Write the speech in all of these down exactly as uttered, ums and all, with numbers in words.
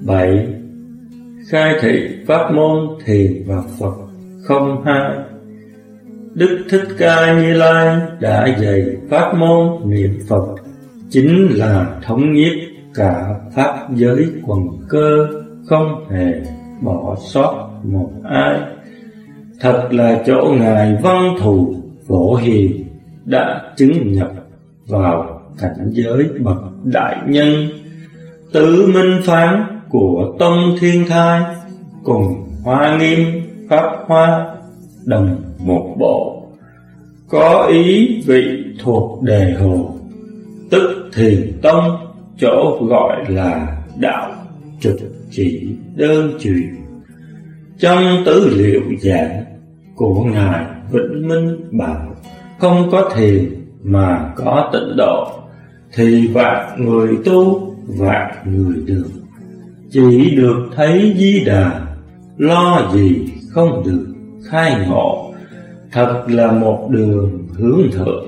bảy. Khai thị pháp môn thiền và Phật không hai. Đức Thích Ca Như Lai đã dạy pháp môn niệm Phật chính là thống nhất cả pháp giới quần cơ, không hề bỏ sót một ai. Thật là chỗ Ngài Văn Thù Phổ Hiền đã chứng nhập vào cảnh giới bậc đại nhân. Tứ minh phán của Tông Thiên Thai cùng Hoa Nghiêm Pháp Hoa đồng một bộ, có ý vị thuộc Đề Hồ, tức Thiền Tông, chỗ gọi là đạo trực chỉ đơn truyền. Trong tư liệu giảng của Ngài Vĩnh Minh bảo, không có thiền mà có tịnh độ, thì vạn người tu vạn người được. Chỉ được thấy Di Đà, lo gì không được khai ngộ. Thật là một đường hướng thượng.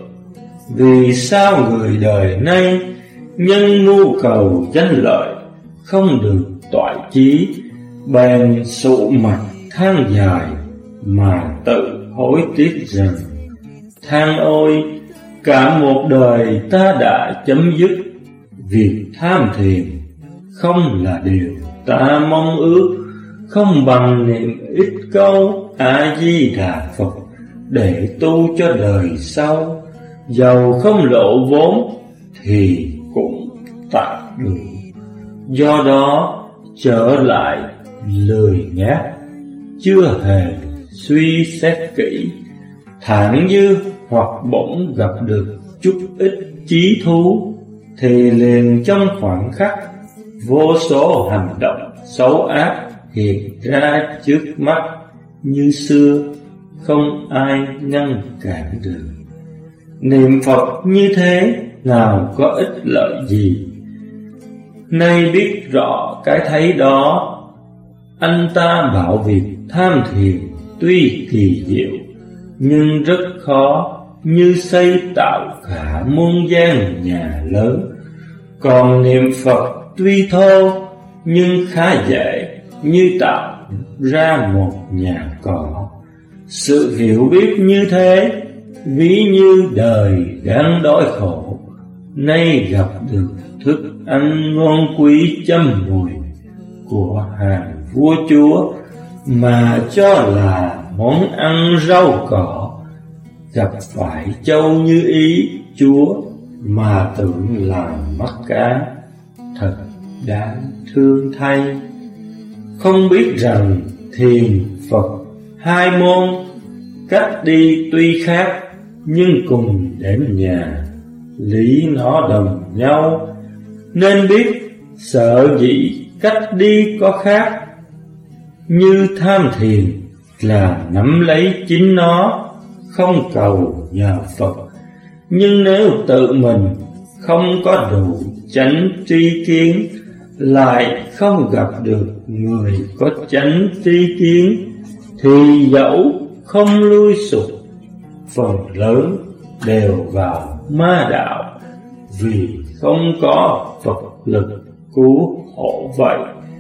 Vì sao người đời nay nhân nhu cầu danh lợi, không được toại chí, bèn sụ mặt than dài mà tự hối tiếc rằng: than ôi, cả một đời ta đã chấm dứt, việc tham thiền không là điều ta mong ước. Không bằng niệm ít câu A Di Đà Phật để tu cho đời sau. Dầu không lộ vốn thì cũng tạm đủ. Do đó trở lại lười nhác, chưa hề suy xét kỹ, thản dư hoặc bỗng gặp được chút ít chí thú, thì liền trong khoảnh khắc vô số hành động xấu ác hiện ra trước mắt như xưa, không ai ngăn cản được. Niệm Phật như thế nào có ích lợi gì? Nay biết rõ cái thấy đó, anh ta bảo việc tham thiền tuy kỳ diệu, nhưng rất khó, như xây tạo cả muôn gian nhà lớn. Còn niệm Phật tuy thô, nhưng khá dễ, như tạo ra một nhà cỏ. Sự hiểu biết như thế, ví như đời đang đói khổ, nay gặp được thức ăn ngon quý châm mùi của hàng vua chúa, mà cho là món ăn rau cỏ. Gặp phải châu như ý chúa, mà tưởng là mắt cá, thật đáng thương thay. Không biết rằng thiền Phật hai môn, cách đi tuy khác, nhưng cùng đến nhà, lý nó đồng nhau. Nên biết sợ dĩ cách đi có khác, như tham thiền là nắm lấy chính nó, không cầu nhờ Phật. Nhưng nếu tự mình không có đủ chánh tri kiến, lại không gặp được người có chánh tri kiến, thì dẫu không lui sụp, phần lớn đều vào ma đạo, vì không có Phật lực cứu hộ vậy.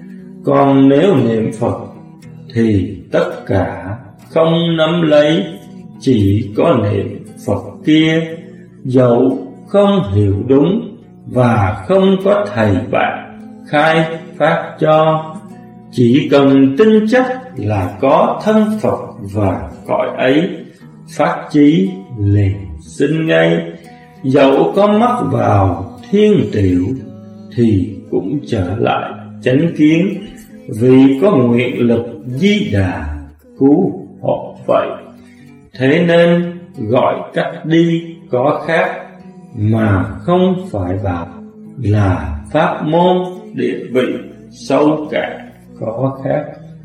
Còn nếu niệm Phật thì tất cả không nắm lấy, chỉ có niệm Phật kia, dẫu không hiểu đúng và không có thầy bạn khai phát cho, chỉ cần tin chắc là có thân Phật và cõi ấy, phát chí liền sinh ngay. Dẫu có mắc vào thiên tiểu thì cũng trở lại chánh kiến, vì có nguyện lực Di Đà cứu hộ vậy. Thế nên gọi cách đi có khác, mà không phải bảo là pháp môn địa vị sâu cạn có khác.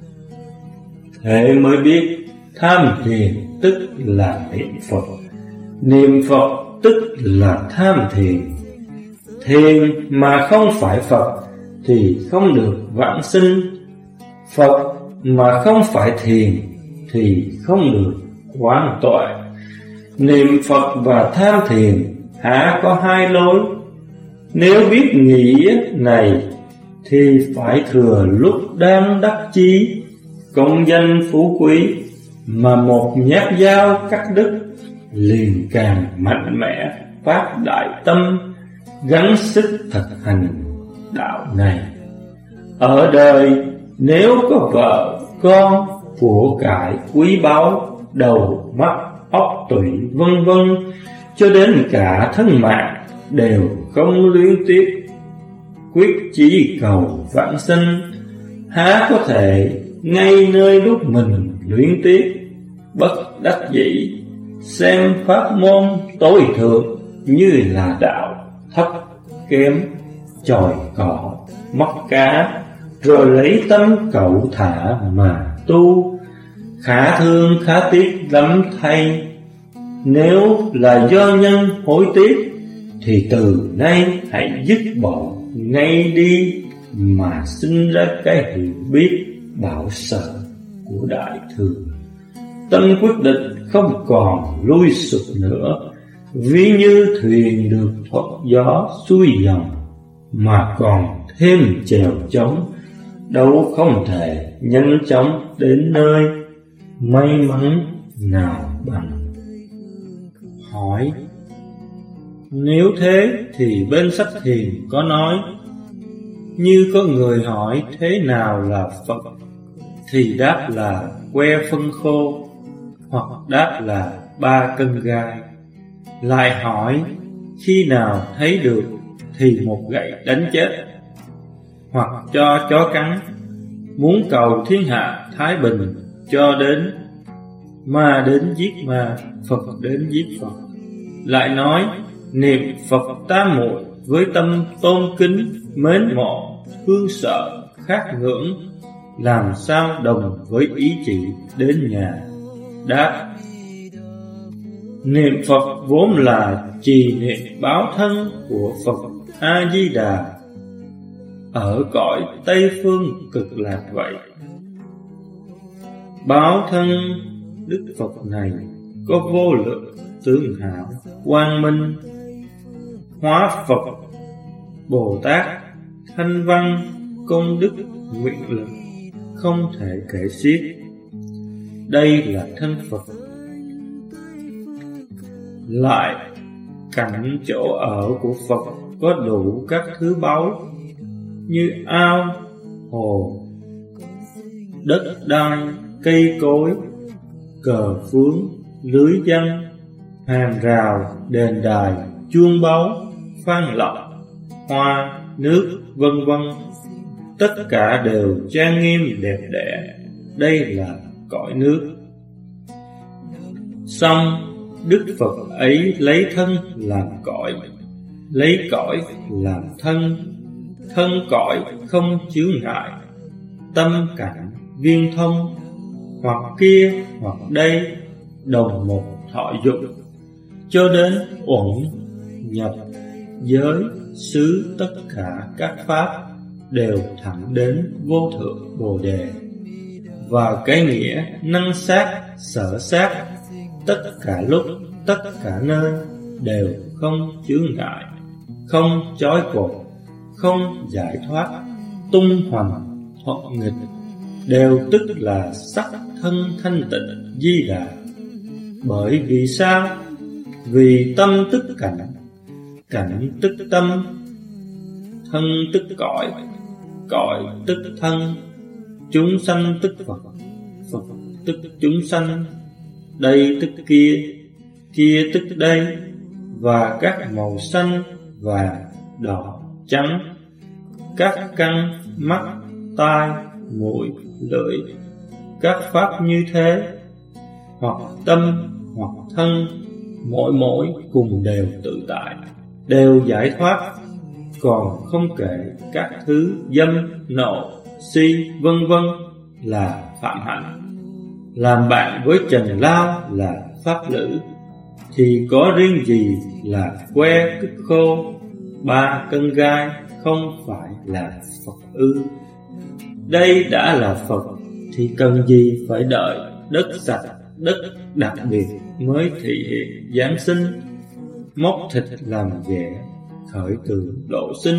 Thế mới biết tham thiền tức là niệm Phật, niệm Phật tức là tham thiền. Thiền mà không phải Phật thì không được vãng sinh, Phật mà không phải thiền thì không được quán tuệ. Niệm Phật và tham thiền há có hai lối? Nếu biết nghĩa này thì phải thừa lúc đang đắc chí, công danh phú quý, mà một nhát dao cắt đứt, liền càng mạnh mẽ phát đại tâm, gắng sức thực hành đạo này. Ở đời nếu có vợ con, của cải quý báu, đầu mắt óc tủy vân vân, cho đến cả thân mạng đều không luyến tiếc, quyết chí cầu vãng sinh, há có thể ngay nơi lúc mình luyến tiếc. Bất đắc dĩ xem pháp môn tối thượng như là đạo thấp kém, chòi cỏ móc cá, rồi lấy tâm cẩu thả mà tu. Khả thương khá tiếc lắm thay, nếu là do nhân hối tiếc, thì từ nay hãy dứt bỏ ngay đi, mà sinh ra cái hiểu biết bảo sợ của Đại Thừa. Tâm quyết định không còn lui sụp nữa, ví như thuyền được thuận gió xuôi dòng, mà còn thêm chèo chống, đâu không thể nhanh chóng đến nơi may mắn nào bằng. Hỏi: nếu thế thì bên sách thiền có nói, như có người hỏi thế nào là Phật, thì đáp là que phân khô, hoặc đáp là ba cân gai. Lại hỏi khi nào thấy được, thì một gậy đánh chết, hoặc cho chó cắn. Muốn cầu thiên hạ thái bình, cho đến ma đến giết ma, Phật đến giết Phật. Lại nói niệm Phật tam muội với tâm tôn kính, mến mộ, thương sợ, khát ngưỡng, làm sao đồng với ý chỉ đến nhà. Đáp: niệm Phật vốn là trì niệm báo thân của Phật A-di-đà ở cõi Tây Phương Cực Lạc vậy. Báo thân Đức Phật này có vô lượng tướng hảo quang minh, hóa Phật Bồ Tát thanh văn, công đức nguyện lực không thể kể xiết. Đây là thân Phật. Lại cảnh chỗ ở của Phật có đủ các thứ báu, như ao, hồ, đất đai, cây cối, cờ phướng, lưới dân, hàng rào, đền đài, chuông báu, phan lọc, hoa, nước, vân vân. Tất cả đều trang nghiêm đẹp đẽ. Đây là cõi nước. Xong Đức Phật ấy lấy thân làm cõi, lấy cõi làm thân. Thân cõi không chướng ngại, tâm cảnh viên thông, hoặc kia hoặc đây, đồng một thọ dụng, cho đến uẩn nhập giới xứ. Tất cả các pháp đều thẳng đến vô thượng Bồ Đề. Và cái nghĩa năng sát, sở sát, tất cả lúc, tất cả nơi đều không chướng ngại, không trói cột, không giải thoát, tung hoành, thuận nghịch, đều tức là sắc thân thanh tịnh di đà. Bởi vì sao? Vì tâm tức cảnh, cảnh tức tâm, thân tức cõi, cõi tức thân, chúng sanh tức Phật, Phật tức chúng sanh, đây tức kia, kia tức đây, và các màu xanh, vàng, đỏ, trắng, các căn mắt, tai, mũi, lưỡi, các pháp như thế, hoặc tâm hoặc thân, mỗi mỗi cùng đều tự tại, đều giải thoát. Còn không kể các thứ dâm, nộ, si, vân vân là phạm hạnh. Làm bạn với trần lao là pháp lữ, thì có riêng gì là que cứt khô, ba cân gai không phải là Phật ư? Đây đã là Phật, thì cần gì phải đợi đất sạch, đất đặc biệt mới thị hiện Giáng sinh. Móc thịt làm ghẻ, khởi từ độ sinh,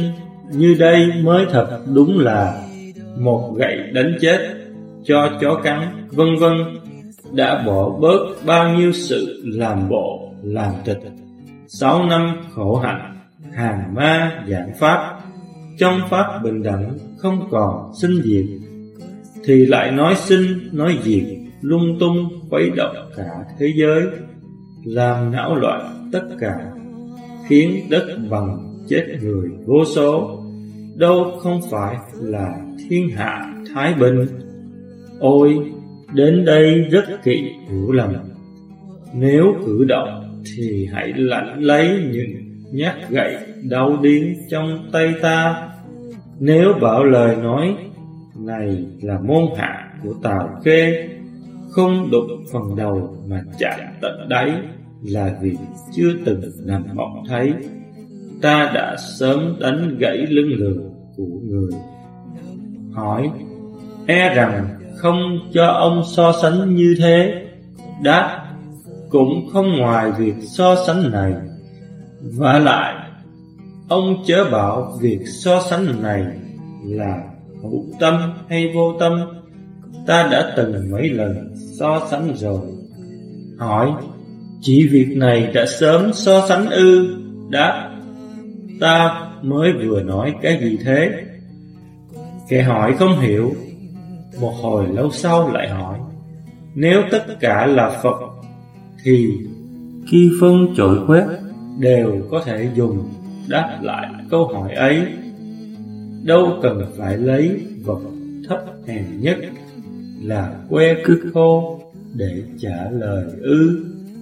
như đây mới thật đúng là một gậy đánh chết cho chó cắn, vân vân, đã bỏ bớt bao nhiêu sự làm bộ làm tịch. Sáu năm khổ hạnh, hàng ma giảng pháp, trong pháp bình đẳng không còn sinh diệt, thì lại nói sinh nói diệt, lung tung khuấy động cả thế giới, làm não loạn tất cả, khiến đất bằng chết người vô số, đâu không phải là thiên hạ thái bình. Ôi, đến đây rất kỵ hiểu lầm. Nếu cử động thì hãy lãnh lấy những nhát gậy đau điếng trong tay ta. Nếu bảo lời nói này là môn hạ của Tào Khê, không đụng phần đầu mà chạm tận đáy, là vì chưa từng nằm mộng thấy. Ta đã sớm đánh gãy lưng lừa của người. Hỏi, e rằng không cho ông so sánh như thế. Đáp, cũng không ngoài việc so sánh này. Vả lại, ông chớ bảo việc so sánh này là hữu tâm hay vô tâm. Ta đã từng mấy lần so sánh rồi. Hỏi, chỉ việc này đã sớm so sánh ư? Đáp, ta mới vừa nói cái gì thế? Kẻ hỏi không hiểu. Một hồi lâu sau lại hỏi, nếu tất cả là Phật thì khi phân trội quét đều có thể dùng đáp lại câu hỏi ấy, đâu cần phải lấy vật thấp hèn nhất là que cứt khô để trả lời ư?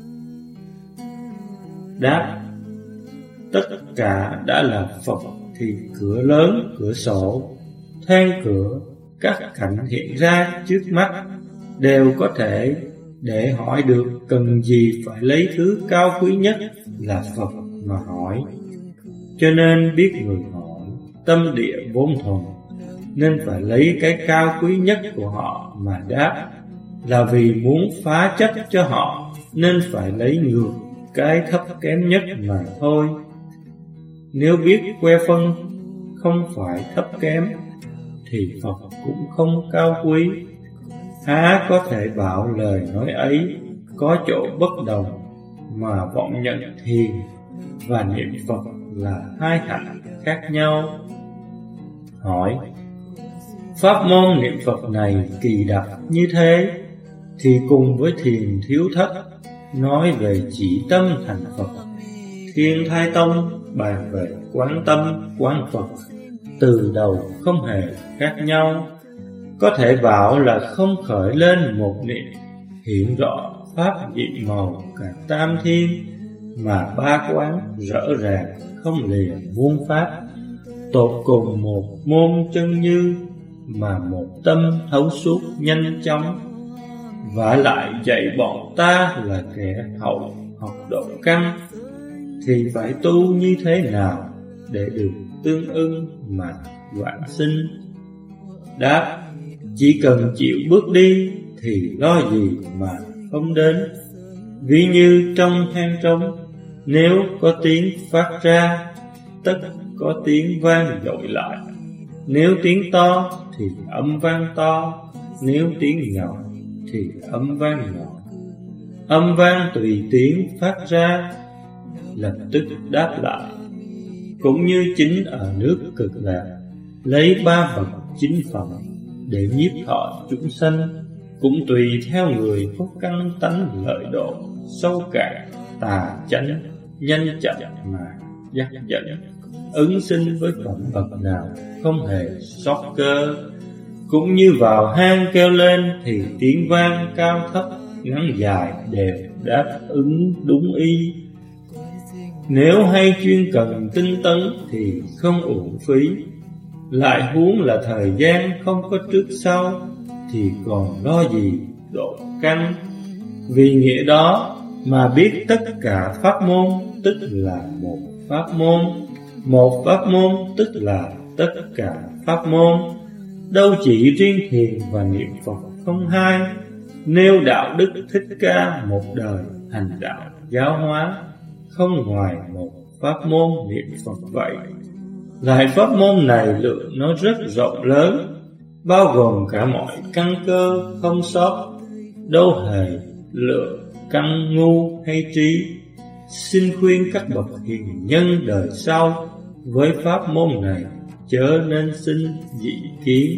Đáp, tất cả đã là Phật thì cửa lớn, cửa sổ, then cửa, các cảnh hiện ra trước mắt đều có thể để hỏi được, cần gì phải lấy thứ cao quý nhất là Phật mà hỏi. Cho nên biết người hỏi tâm địa vốn thuần, nên phải lấy cái cao quý nhất của họ mà đáp, là vì muốn phá chấp cho họ nên phải lấy ngược cái thấp kém nhất mà thôi. Nếu biết que phân không phải thấp kém thì Phật cũng không cao quý. Há có thể bảo lời nói ấy có chỗ bất đồng mà vọng nhận thiền và niệm Phật là hai hạnh khác nhau. Hỏi, pháp môn niệm Phật này kỳ đặc như thế thì cùng với thiền thiếu thất nói về chỉ tâm thành Phật, Thiên Thai Tông bàn về quán tâm quán Phật, từ đầu không hề khác nhau. Có thể bảo là không khởi lên một niệm hiện rõ pháp dị màu cả tam thiên, mà ba quán rõ ràng không lìa muôn pháp, tột cùng một môn chân như, mà một tâm thấu suốt nhanh chóng. Vả lại dạy bọn ta là kẻ hậu học độ căn, thì phải tu như thế nào để được tương ưng mà vãng sinh? Đáp, chỉ cần chịu bước đi thì lo gì mà không đến. Ví như trong hang trống, nếu có tiếng phát ra, tất có tiếng vang dội lại. Nếu tiếng to thì âm vang to, nếu tiếng nhỏ thì âm vang nhỏ. Âm vang tùy tiếng phát ra, lập tức đáp lại. Cũng như chính ở nước Cực Lạc, lấy ba bậc chính phẩm để nhiếp thọ chúng sanh, cũng tùy theo người có căn tánh lợi độ, sâu cạn, tà chánh, nhanh chậm mà dắt dẫn, ứng sinh với phẩm bậc nào không hề sót cơ. Cũng như vào hang kêu lên thì tiếng vang cao thấp, ngắn dài đều đáp ứng đúng y. Nếu hay chuyên cần tinh tấn thì không uổng phí. Lại huống là thời gian không có trước sau, thì còn lo gì độ căn. Vì nghĩa đó mà biết tất cả pháp môn tức là một pháp môn, một pháp môn tức là tất cả pháp môn. Đâu chỉ riêng thiền và niệm Phật không hai. Nêu đạo đức Thích Ca một đời hành đạo giáo hóa, không ngoài một pháp môn niệm Phật vậy. Lại pháp môn này lượng nó rất rộng lớn, bao gồm cả mọi căn cơ không sót, đâu hề lượng căn ngu hay trí. Xin khuyên các bậc hiền nhân đời sau, với pháp môn này chớ nên sinh dị kiến.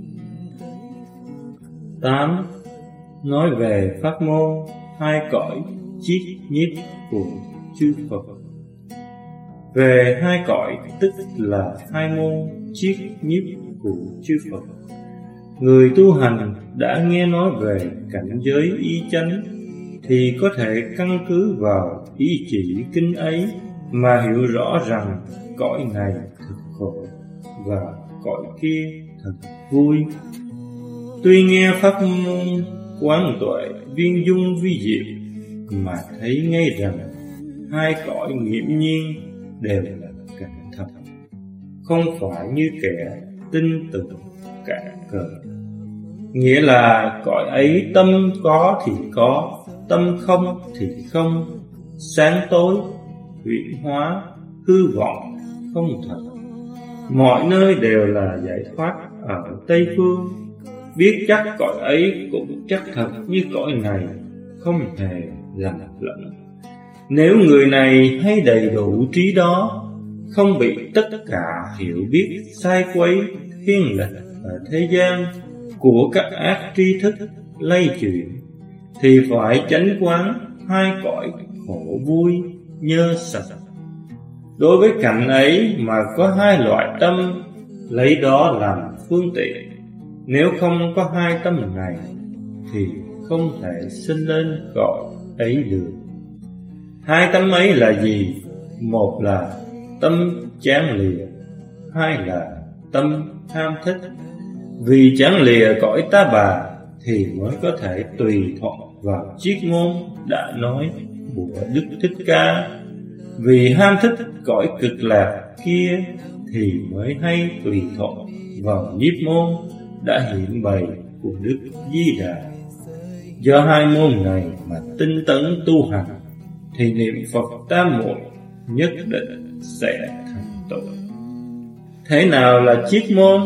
Tám. Nói về pháp môn hai cõi chiết nhiếp của chư Phật. Về hai cõi tức là hai môn chiết nhiếp của chư Phật. Người tu hành đã nghe nói về cảnh giới y chánh thì có thể căn cứ vào ý chỉ kinh ấy mà hiểu rõ rằng cõi này thật khổ và cõi kia thật vui. Tuy nghe pháp môn quán tuệ viên dung vi diệu mà thấy ngay rằng hai cõi nghiễm nhiên đều là cảnh thật, không phải như kẻ tin tưởng cả cờ. Nghĩa là cõi ấy tâm có thì có, tâm không thì không, sáng tối, huyễn hóa, hư vọng, không thật. Mọi nơi đều là giải thoát ở Tây Phương. Biết chắc cõi ấy cũng chắc thật như cõi này, không hề lầm lẫn. Nếu người này hay đầy đủ trí đó, không bị tất cả hiểu biết sai quấy thiên lệch ở thế gian của các ác tri thức lay chuyển, thì phải chánh quán hai cõi khổ vui nhơ sạch. Đối với cảnh ấy mà có hai loại tâm, lấy đó làm phương tiện. Nếu không có hai tâm này thì không thể sinh lên cõi ấy được. Hai tâm ấy là gì? Một là tâm chán lìa, hai là tâm ham thích. Vì chán lìa cõi ta bà thì mới có thể tùy thuận vào chiết môn đã nói của Đức Thích Ca. Vì ham thích cõi cực lạc kia thì mới hay tùy thuận vào nhiếp môn đã hiện bày của Đức Di Đà. Do hai môn này mà tinh tấn tu hành thì niệm Phật tam muội nhất định sẽ thành tựu. Thế nào là chiết môn?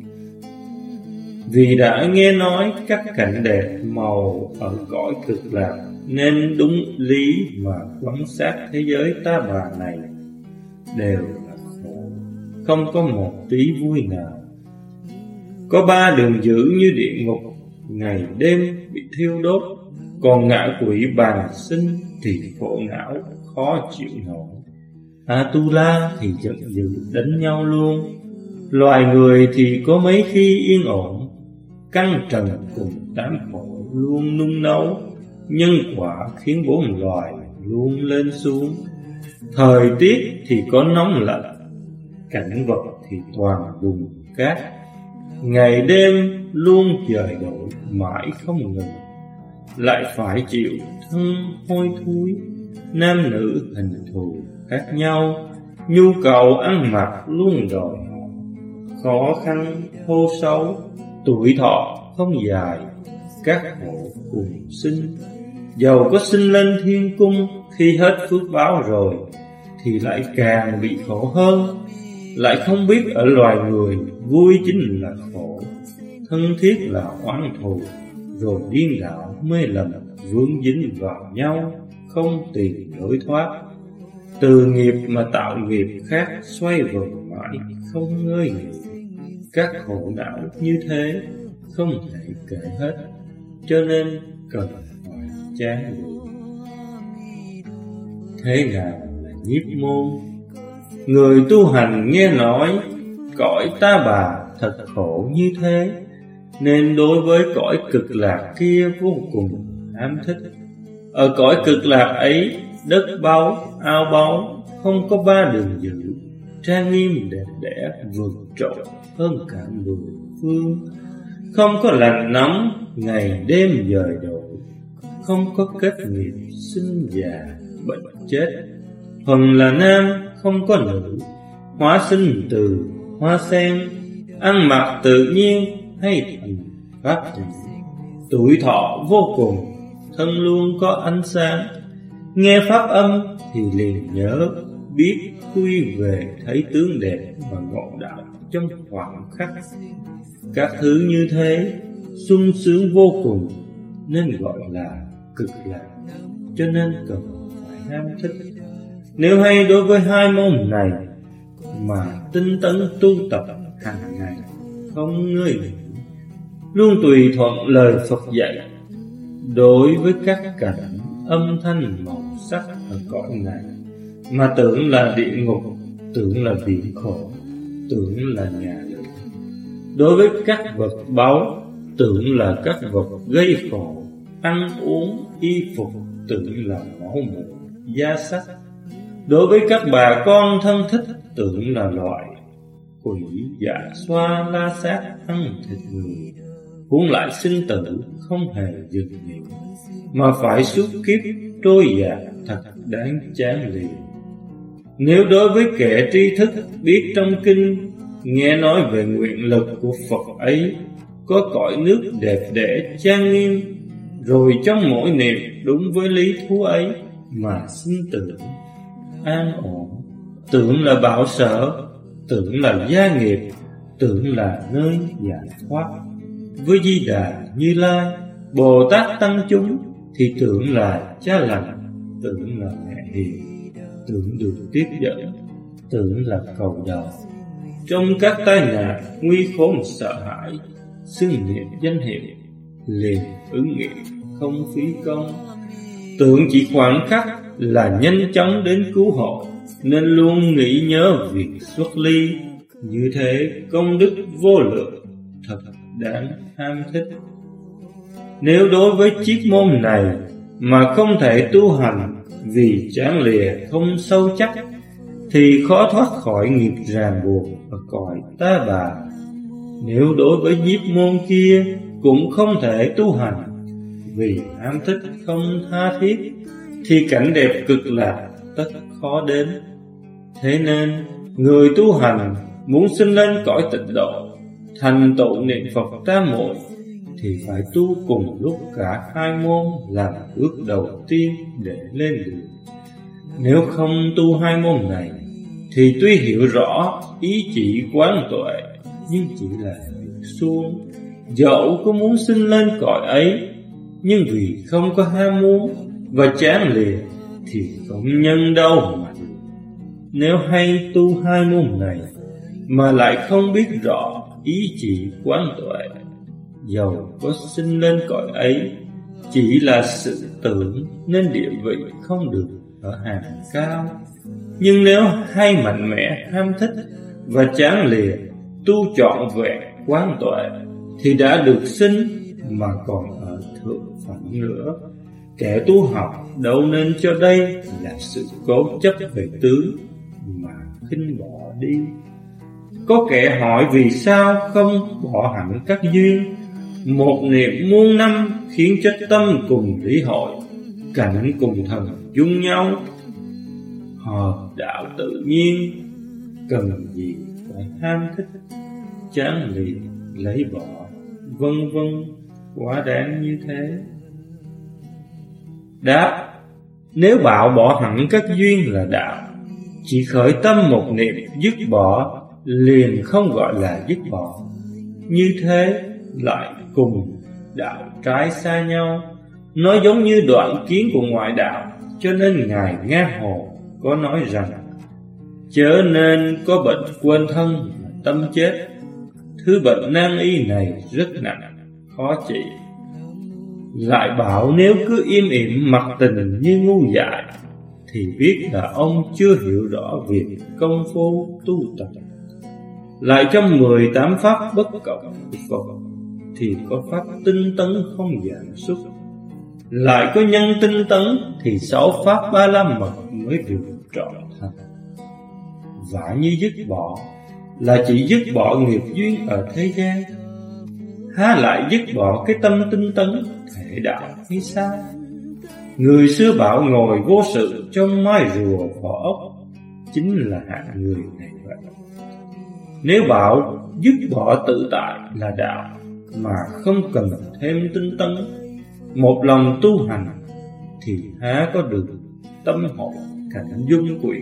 Vì đã nghe nói các cảnh đẹp màu ở cõi cực lạc, nên đúng lý mà quan sát thế giới ta bà này đều là khổ, không có một tí vui nào. Có ba đường dữ như địa ngục, ngày đêm bị thiêu đốt. Còn ngạ quỷ bàng sinh thì khổ não khó chịu nổi. Atula thì giận dữ đánh nhau luôn. Loài người thì có mấy khi yên ổn. Căn trần cùng tám khổ luôn nung nấu. Nhân quả khiến bốn loài luôn lên xuống. Thời tiết thì có nóng lạnh, cảnh vật thì toàn bùn cát. Ngày đêm luôn dời đổi mãi không ngừng. Lại phải chịu thân hôi thối, nam nữ hình thù khác nhau. Nhu cầu ăn mặc luôn đòi hỏi, khó khăn thô xấu. Tuổi thọ không dài, các hộ cùng sinh. Dầu có sinh lên thiên cung, khi hết phước báo rồi thì lại càng bị khổ hơn. Lại không biết ở loài người vui chính là khổ, thân thiết là oán thù, rồi điên đảo mê lầm vướng dính vào nhau, không tìm lối thoát. Từ nghiệp mà tạo nghiệp khác, xoay vần mãi không ngơi nghỉ. Các khổ não như thế không thể kể hết, cho nên cần phải chán ngủ. Thế nào là nhiếp môn? Người tu hành nghe nói cõi ta bà thật khổ như thế, nên đối với cõi cực lạc kia vô cùng ám thích. Ở cõi cực lạc ấy, đất báu, ao báu, không có ba đường dữ, trang nghiêm đẹp đẽ vượt trội hơn cả mười phương. Không có lạnh nóng, ngày đêm dời đổi, không có kết nghiệp sinh già bệnh chết. Phần là nam, không có nữ, hóa sinh từ hoa sen, ăn mặc tự nhiên hay thành pháp thủy. Tuổi thọ vô cùng, thân luôn có ánh sáng. Nghe pháp âm thì liền nhớ, biết quy về thấy tướng đẹp và ngộ đạo trong khoảng khắc. Các thứ như thế sung sướng vô cùng nên gọi là cực lạc, cho nên cần phải ham thích. Nếu hay đối với hai môn này mà tinh tấn tu tập hàng ngày không ngơi nghỉ, luôn tùy thuận lời Phật dạy, đối với các cảnh âm thanh màu sắc ở cõi này mà tưởng là địa ngục, tưởng là biển khổ, tưởng là nhà lửa, đối với các vật báu tưởng là các vật gây khổ, ăn uống y phục tưởng là máu mủ da sắc, đối với các bà con thân thích tưởng là loại quỷ dạ xoa la sát ăn thịt người, huống lại sinh tử không hề dừng nghỉ, mà phải suốt kiếp trôi dạt thật đáng chán liền. Nếu đối với kẻ tri thức biết trong kinh nghe nói về nguyện lực của Phật ấy có cõi nước đẹp đẽ trang nghiêm, rồi trong mỗi niệm đúng với lý thú ấy mà sinh tưởng an ổn, tưởng là bảo sở, tưởng là gia nghiệp, tưởng là nơi giải thoát. Với Di Đà, Như Lai, Bồ Tát tăng chúng thì tưởng là cha lành, tưởng là mẹ hiền, tưởng được tiếp dẫn, tưởng là cầu đầu. Trong các tai nạn nguy khốn sợ hãi, xưng niệm danh hiệu liền ứng nghiệm không phí công. Tưởng chỉ khoảng khắc là nhanh chóng đến cứu hộ, nên luôn nghĩ nhớ việc xuất ly. Như thế công đức vô lượng, thật đáng ham thích. Nếu đối với chiếc môn này mà không thể tu hành vì chán lìa không sâu chắc, thì khó thoát khỏi nghiệp ràng buộc ở cõi ta bà. Nếu đối với nhiếp môn kia cũng không thể tu hành vì ham thích không tha thiết, thì cảnh đẹp cực lạc tất khó đến. Thế nên người tu hành muốn sinh lên cõi tịnh độ, thành tựu niệm Phật tam muội, thì phải tu cùng lúc cả hai môn làm bước đầu tiên để lên đường. Nếu không tu hai môn này thì tuy hiểu rõ ý chỉ quán tuệ, nhưng chỉ là việc suông. Dẫu có muốn sinh lên cõi ấy, nhưng vì không có ham muốn và chán lìa thì không nhân đâu mà được. Nếu hay tu hai môn này mà lại không biết rõ ý chỉ quán tuệ, dầu có sinh lên cõi ấy chỉ là sự tưởng nên địa vị không được ở hàng cao. Nhưng nếu hay mạnh mẽ ham thích và chán lìa, tu trọn vẹn quán tuệ, thì đã được sinh mà còn ở thượng phẩm nữa. Kẻ tu học đâu nên cho đây là sự cố chấp về tướng mà khinh bỏ đi. Có kẻ hỏi vì sao không bỏ hẳn các duyên, một niệm muôn năm khiến cho tâm cùng lý hội, cảnh cùng thần dung nhau, hợp đạo tự nhiên, cần gì phải ham thích, chán lìa lấy bỏ, vân vân, quá đáng như thế. Đáp: nếu bảo bỏ hẳn các duyên là đạo, chỉ khởi tâm một niệm dứt bỏ liền không gọi là dứt bỏ. Như thế lại cùng đạo trái xa nhau, nó giống như đoạn kiến của ngoại đạo. Cho nên Ngài Nga Hồ có nói rằng: chớ nên có bệnh quên thân mà tâm chết. Thứ bệnh nan y này rất nặng, khó trị. Lại bảo nếu cứ im ỉm mặc tình như ngu dại, thì biết là ông chưa hiểu rõ việc công phu tu tập. Lại trong mười tám pháp bất cộng của Phật thì có pháp tinh tấn không giảm sút. Lại có nhân tinh tấn thì sáu pháp ba la mật mới được trọn thành. Vả như dứt bỏ là chỉ dứt bỏ nghiệp duyên ở thế gian, há lại dứt bỏ cái tâm tinh tấn thể đạo hay sao? Người xưa bảo ngồi vô sự trong mai rùa vỏ ốc, chính là hạng người này vậy. Nếu bảo dứt bỏ tự tại là đạo mà không cần thêm tinh tấn, một lòng tu hành, thì há có được tâm hộ cảnh dung quyện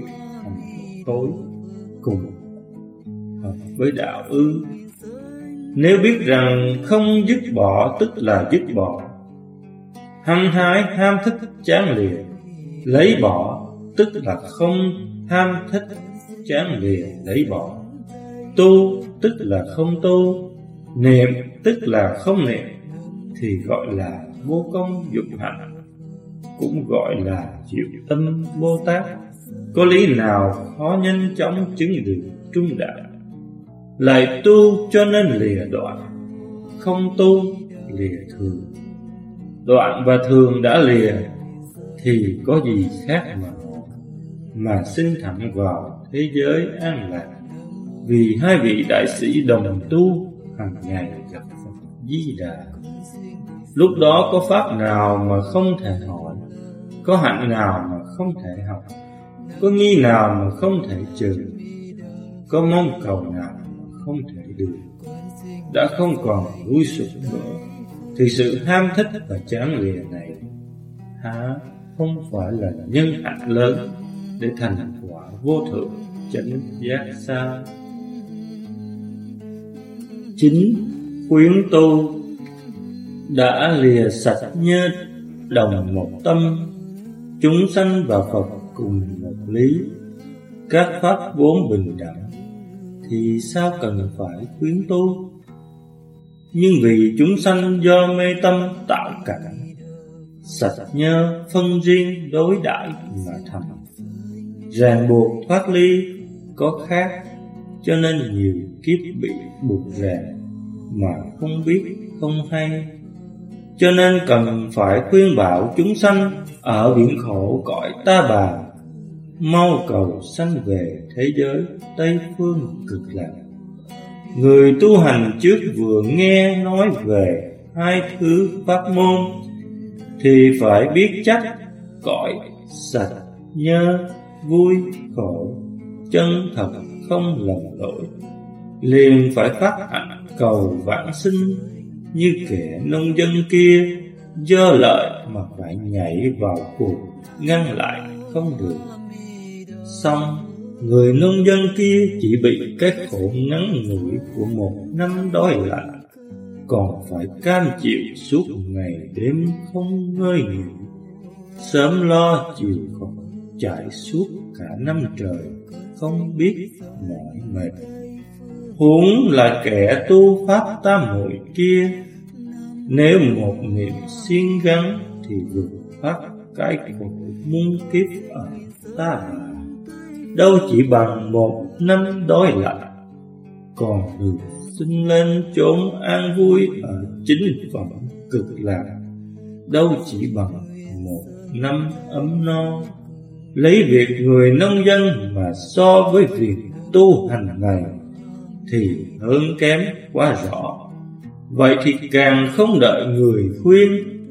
thành một khối, cùng hợp với đạo ư? Nếu biết rằng không dứt bỏ tức là dứt bỏ, hăng hái ham thích chán lìa, lấy bỏ tức là không ham thích chán lìa lấy bỏ, tu tức là không tu, niệm tức là không niệm, thì gọi là vô công dụng hạnh, cũng gọi là diệu tâm Bồ Tát. Có lý nào khó nhanh chóng chứng được trung đạo? Lại tu cho nên lìa đoạn, không tu lìa thường. Đoạn và thường đã lìa thì có gì khác mà mà sinh thẳng vào thế giới an lạc. Vì hai vị đại sĩ đồng tu hàng ngày gặp Phật Di Đà, lúc đó có pháp nào mà không thể hỏi, có hạnh nào mà không thể học, có nghi nào mà không thể trừ, có mong cầu nào mà không thể được. Đã không còn vui sụp nữa, thì sự ham thích và chán lìa này há không phải là nhân hạnh lớn để thành quả vô thượng chánh giác sao? Chính khuyến tu đã lìa sạch như đồng một tâm, chúng sanh và Phật cùng một lý, các pháp vốn bình đẳng, thì sao cần phải khuyến tu? Nhưng vì chúng sanh do mê tâm tạo cảnh, sạch nhơ phân riêng đối đãi mà thành, ràng buộc thoát ly có khác, cho nên nhiều kiếp bị buộc ràng mà không biết không hay. Cho nên cần phải khuyên bảo chúng sanh ở biển khổ cõi ta bà, mau cầu sanh về thế giới Tây Phương Cực Lạc. Người tu hành trước vừa nghe nói về hai thứ pháp môn, thì phải biết chắc cõi sạch nhơ vui khổ chân thật không lầm lỗi, liền phải phát hạnh cầu vãng sinh. Như kẻ nông dân kia do lợi mà phải nhảy vào cuộc ngăn lại không được. Xong người nông dân kia chỉ bị cái khổ ngắn ngủi của một năm đói lạnh, còn phải cam chịu suốt ngày đêm không ngơi nghỉ, sớm lo chiều khổ chạy suốt cả năm trời không biết mỏi mệt. Huống là kẻ tu pháp tam muội kia, nếu một niệm siêng gắn thì vượt thoát cái khổ muôn kiếp ở ta bà, đâu chỉ bằng một năm đói lạnh, còn được sinh lên chốn an vui ở chính phẩm Cực Lạc, đâu chỉ bằng một năm ấm no. Lấy việc người nông dân mà so với việc tu hành này thì hơn kém quá rõ. Vậy thì càng không đợi người khuyên,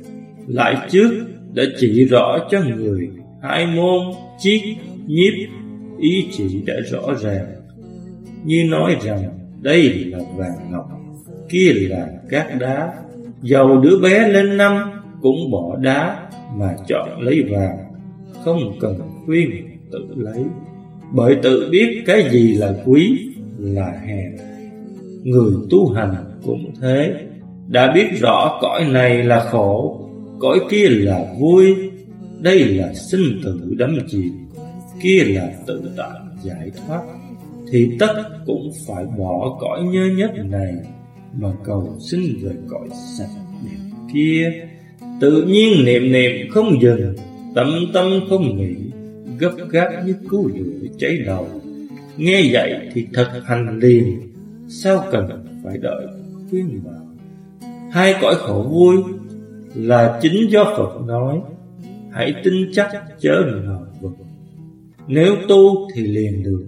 lại trước đã chỉ rõ cho người hai môn chiết nhiếp, ý chỉ đã rõ ràng, như nói rằng đây là vàng ngọc, kia là cát đá, dầu đứa bé lên năm cũng bỏ đá mà chọn lấy vàng, không cần khuyên tự lấy, bởi tự biết cái gì là quý là hèn. Người tu hành cũng thế, đã biết rõ cõi này là khổ, cõi kia là vui, đây là sinh tử đắm chìm, kia là tự tại giải thoát, thì tất cũng phải bỏ cõi nhơ nhất này mà cầu sinh về cõi sạch đẹp kia. Tự nhiên niệm niệm không dừng, tâm tâm không nghỉ, gấp gáp như cứu lửa cháy đầu. Nghe vậy thì thực hành liền, sao cần phải đợi khuyên bảo. Hai cõi khổ vui là chính do Phật nói, hãy tin chắc chớ ngờ vực. Nếu tu thì liền được.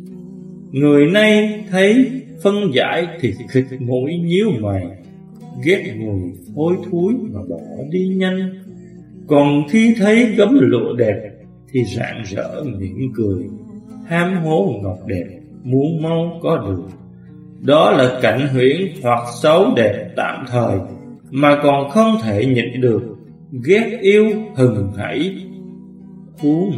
Người nay thấy phân giải thì khịt mũi nhíu mày, ghét mùi hôi thối mà bỏ đi nhanh. Còn khi thấy gấm lụa đẹp thì rạng rỡ mỉm cười, ham hố ngọc đẹp muốn mau có được. Đó là cảnh huyễn hoặc xấu đẹp tạm thời mà còn không thể nhịn được, ghét yêu hừng hãy, huống là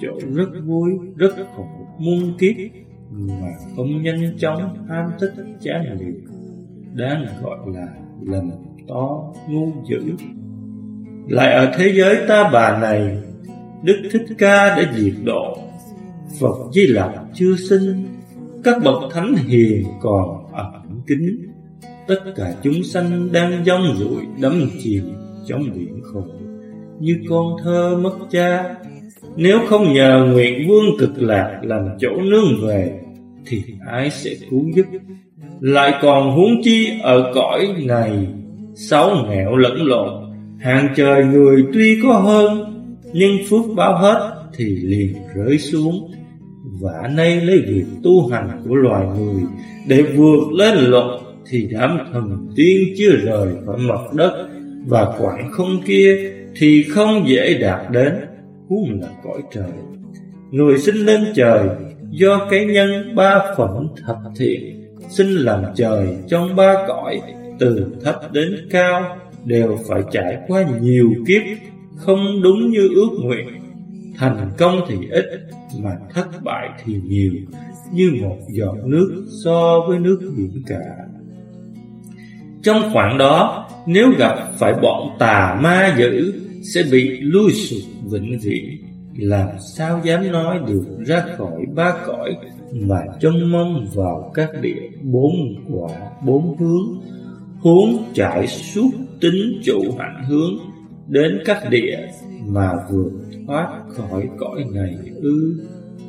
chỗ rất vui, rất khổ muôn kiếp, mà không nhanh chóng ham thích chán liệt, đáng gọi là lầm to ngu dữ. Lại ở thế giới ta bà này, Đức Thích Ca đã diệt độ, Phật Di Lặc chưa sinh, các bậc thánh hiền còn ẩn kính. Tất cả chúng sanh đang dông dụi đắm chìm trong biển khổ, như con thơ mất cha. Nếu không nhờ nguyện vương cực lạc làm chỗ nương về, thì ai sẽ cứu giúp? Lại còn huống chi ở cõi này, sáu nghèo lẫn lộn, hàng trời người tuy có hơn, nhưng phước báo hết thì liền rơi xuống. Vả nay lấy việc tu hành của loài người để vượt lên luật, thì đám thần tiên chưa rời khỏi mặt đất, và quảng không kia thì không dễ đạt đến, huống là cõi trời. Người sinh lên trời do cái nhân ba phẩm thập thiện, sinh làm trời trong ba cõi, từ thấp đến cao, đều phải trải qua nhiều kiếp, không đúng như ước nguyện. Thành công thì ít, mà thất bại thì nhiều, như một giọt nước so với nước biển cả. Trong khoảng đó, nếu gặp phải bọn tà ma dữ, sẽ bị lui sụp vĩnh viễn. Làm sao dám nói được ra khỏi ba cõi, mà trông mong vào các địa bốn quả bốn hướng, huống trải suốt tính trụ hạnh hướng đến các địa mà vượt thoát khỏi cõi này ư?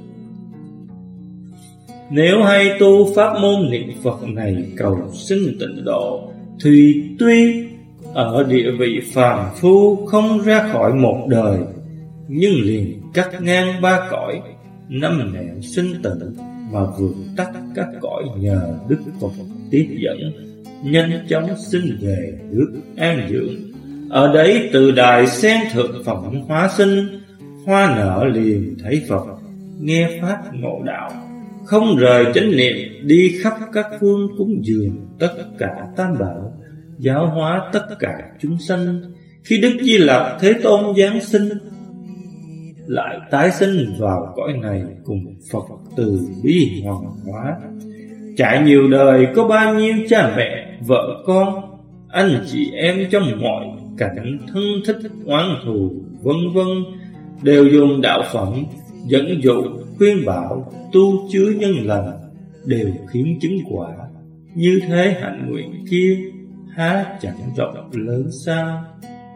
Nếu hay tu pháp môn niệm Phật này cầu sinh tịnh độ, thì tuy ở địa vị phàm phu không ra khỏi một đời, nhưng liền cắt ngang ba cõi, năm nẻo sinh tử, mà vượt tắt các cõi nhờ Đức Phật tiếp dẫn, nhanh chóng sinh về nước an dưỡng. Ở đấy từ đài sen thượng phẩm hóa sinh, hoa nở liền thấy Phật, nghe pháp ngộ đạo, không rời chánh niệm, đi khắp các phương cúng dường tất cả tam bảo, giáo hóa tất cả chúng sanh. Khi Đức Di Lặc Thế Tôn giáng sinh, lại tái sinh vào cõi này cùng Phật từ bi hoàng hóa. Trải nhiều đời có bao nhiêu cha mẹ, vợ con, anh chị em trong mọi cảnh thân thích oán thù vân vân, đều dùng đạo phẩm dẫn dụ khuyên bảo tu chứa nhân lành, đều khiến chứng quả. Như thế hạnh nguyện kia há chẳng rộng lớn sao?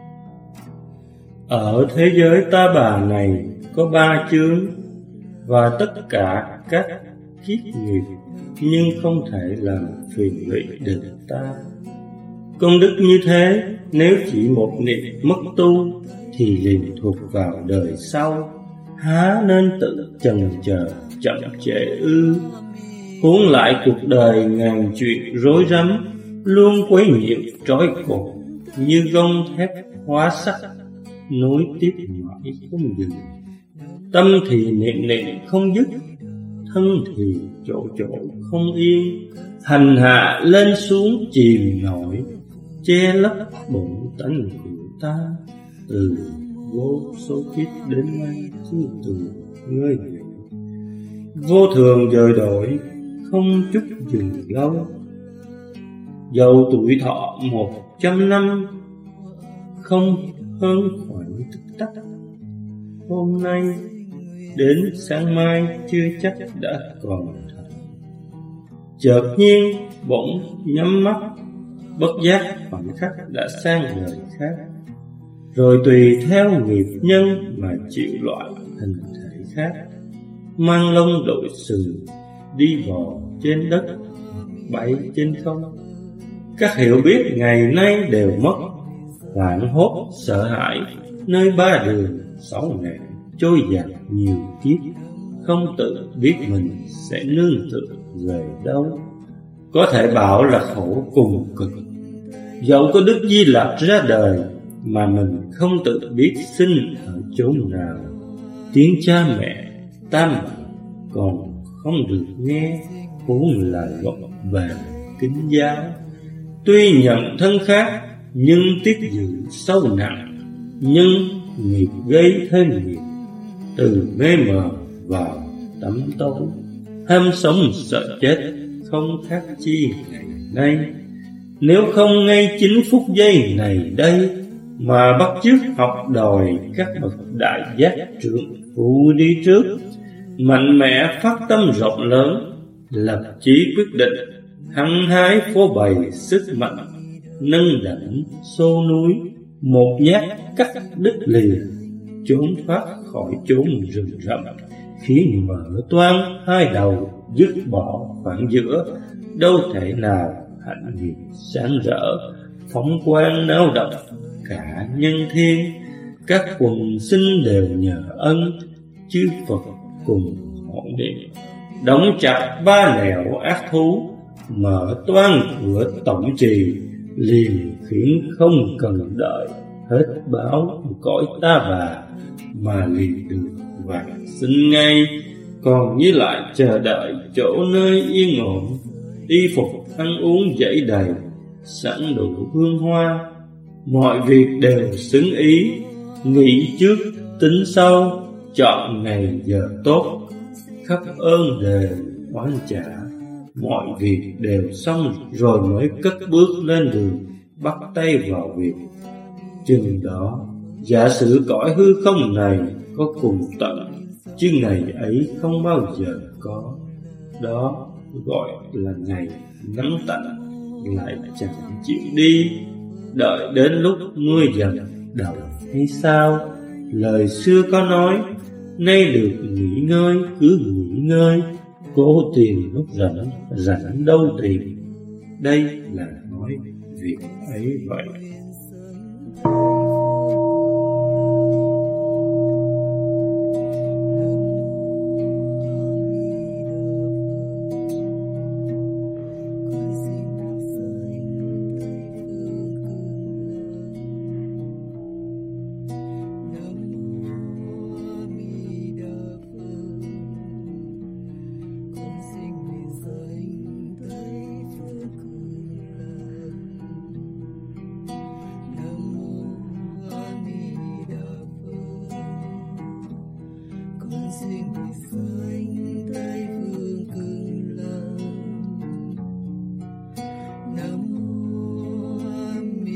Ở thế giới ta bà này có ba chướng, và tất cả các kiết nghiệp, nhưng không thể làm phiền lụy được ta. Công đức như thế, nếu chỉ một niệm mất tu, thì liền thuộc vào đời sau, há nên tự chần chờ chậm trễ ư? Huống lại cuộc đời ngàn chuyện rối rắm, luôn quấy nhiễu trói cột, như gông thép hóa sắt, nối tiếp mãi không dừng. Tâm thì niệm niệm không dứt, thân thì chỗ chỗ không yên, hành hạ lên xuống chìm nổi, che lấp bổn tánh của ta, từ vô số kiếp đến nay chưa từng ngơi nghỉ. Vô thường dời đổi, không chút dừng lâu, dầu tuổi thọ một trăm năm, không hơn khoảng tích tắc. Hôm nay đến sáng mai chưa chắc đã còn thật. Chợt nhiên bỗng nhắm mắt, bất giác khoảnh khắc đã sang đời khác, rồi tùy theo nghiệp nhân mà chịu loại hình thể khác, mang lông đội sừng, đi bò trên đất, bay trên không. Các hiểu biết ngày nay đều mất, hoảng hốt sợ hãi, nơi ba đường sáu ngàn trôi dạt nhiều kiếp, không tự biết mình sẽ nương tựa về đâu. Có thể bảo là khổ cùng cực. Dẫu có Đức Di Lặc ra đời, mà mình không tự biết sinh ở chốn nào, tiếng cha mẹ tam bảo còn không được nghe, huống là luận về kính giáo. Tuy nhận thân khác, nhưng tiếc giữ sâu nặng, nhưng nghiệp gây thêm nghiệp. từ mê mờ vào tắm tối. Ham sống sợ chết không khác chi ngày nay. Nếu không ngay chính phút giây này đây mà bắt chước học đòi các bậc đại giác trưởng phụ đi trước, mạnh mẽ phát tâm rộng lớn, lập chí quyết định, hăng hái phô bày sức mạnh, nâng đỉnh xô núi, một nhát cắt đứt lìa, trốn thoát khỏi chốn rừng rậm, khiến mở toang hai đầu, dứt bỏ khoảng giữa, đâu thể nào hạnh nghiệp sáng rỡ, phóng quang náo động cả nhân thiên. Các quần sinh đều nhờ ân, chư Phật cùng hộ niệm, đóng chặt ba nẻo ác thú, mở toang cửa tổng trì, liền khiến không cần đợi hết báo cõi ta bà, mà liền được vãng sinh ngay. Còn như lại chờ đợi chỗ nơi yên ổn, y phục ăn uống dãy đầy, sẵn đủ hương hoa, mọi việc đều xứng ý, nghĩ trước tính sau, chọn ngày giờ tốt, khắp ơn đều oán trả, mọi việc đều xong rồi mới cất bước lên đường, bắt tay vào việc. Chừng đó, giả sử cõi hư không này có cùng tận, chứ ngày ấy không bao giờ có. Đó gọi là ngày nắng tạnh, lại chẳng chịu đi, đợi đến lúc mưa dần đầu hay sao? Lời xưa có nói, nay được nghỉ ngơi cứ nghỉ ngơi, cố tìm lúc rảnh, rảnh đâu tìm. Đây là nói việc ấy vậy.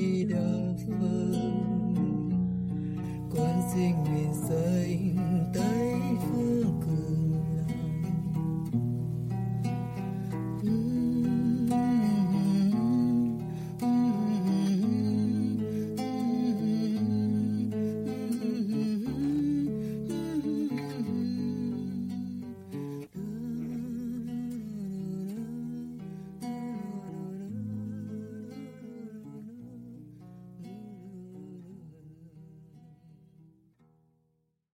Sinh nguyện rơi tới